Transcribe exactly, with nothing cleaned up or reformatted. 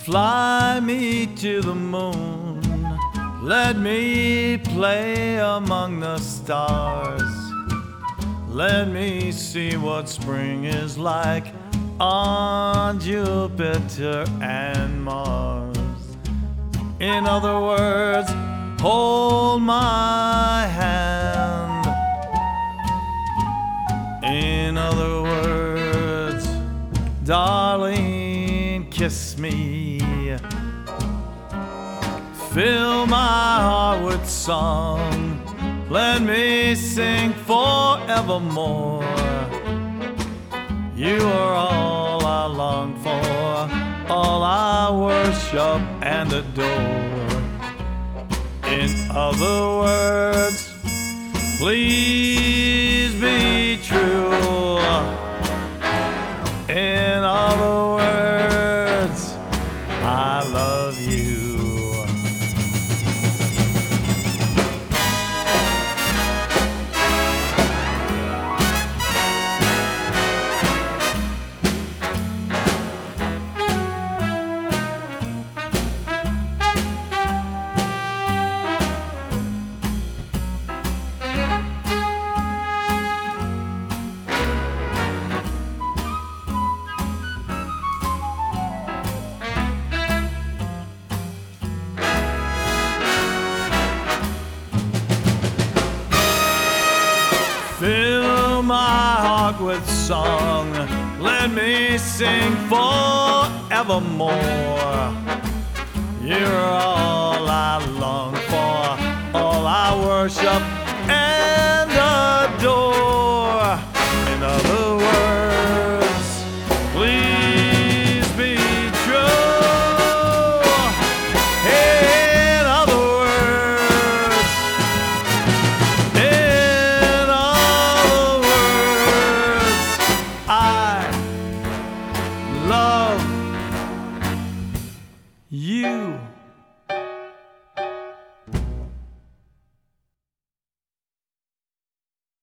Fly me to the moon, let me play among the stars. Let me see what spring is like on Jupiter and Mars. In other words, hold my hand. In other words, darling, kiss me. Fill my heart with song, let me sing forevermore. You are all I long for, all I worship and adore. In other words, please be true. In other words, I love you. Fill my heart with song, let me sing forevermore. You're all I long for, all I worship and adore. In other words, please be true. In other words, in other words, I love you.